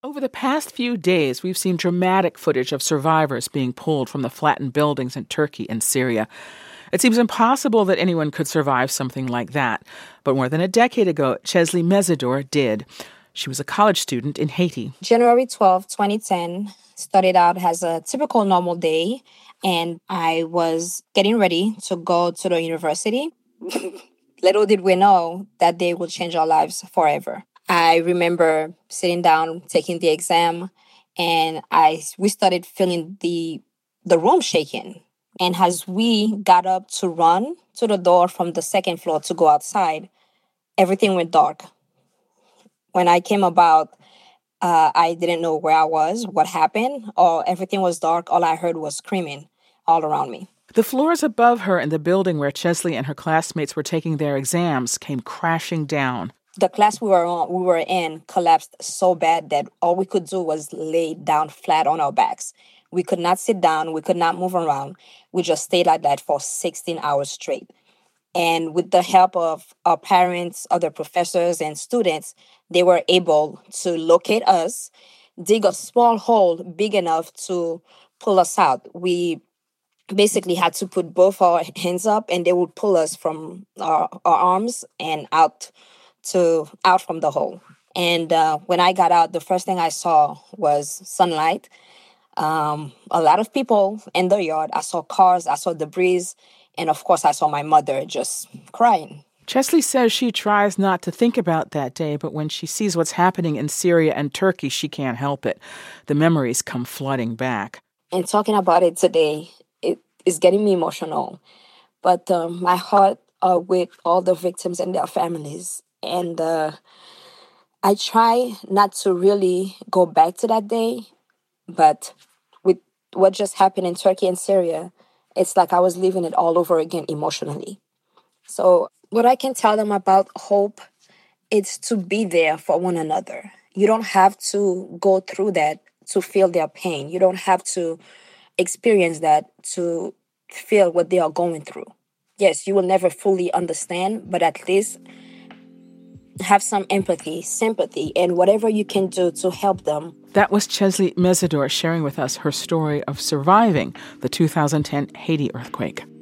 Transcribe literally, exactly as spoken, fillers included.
Over the past few days, we've seen dramatic footage of survivors being pulled from the flattened buildings in Turkey and Syria. It seems impossible that anyone could survive something like that. But more than a decade ago, Chesley Mesidor did. She was a college student in Haiti. January twelfth, twenty ten, started out as a typical normal day, and I was getting ready to go to the university. Little did we know that day would change our lives forever. I remember sitting down, taking the exam, and I we started feeling the the room shaking. And as we got up to run to the door from the second floor to go outside, everything went dark. When I came about, uh, I didn't know where I was, what happened, or everything was dark. All I heard was screaming all around me. The floors above her in the building where Chesley and her classmates were taking their exams came crashing down. The class we were on, we were in collapsed so bad that all we could do was lay down flat on our backs. We could not sit down. We could not move around. We just stayed like that for sixteen hours straight. And with the help of our parents, other professors, and students, they were able to locate us, dig a small hole big enough to pull us out. We basically had to put both our hands up, and they would pull us from our, our arms and out to out from the hole. And uh, when I got out, the first thing I saw was sunlight. Um, a lot of people in the yard. I saw cars, I saw debris, and of course I saw my mother just crying. Chesley says she tries not to think about that day, but when she sees what's happening in Syria and Turkey, she can't help it. The memories come flooding back. And talking about it today, it is getting me emotional. But um, my heart are with all the victims and their families. And uh, I try not to really go back to that day, but with what just happened in Turkey and Syria, it's like I was living it all over again emotionally. So what I can tell them about hope is to be there for one another. You don't have to go through that to feel their pain. You don't have to experience that to feel what they are going through. Yes, you will never fully understand, but at least have some empathy, sympathy, and whatever you can do to help them. That was Chesley Mesidor sharing with us her story of surviving the two thousand ten Haiti earthquake.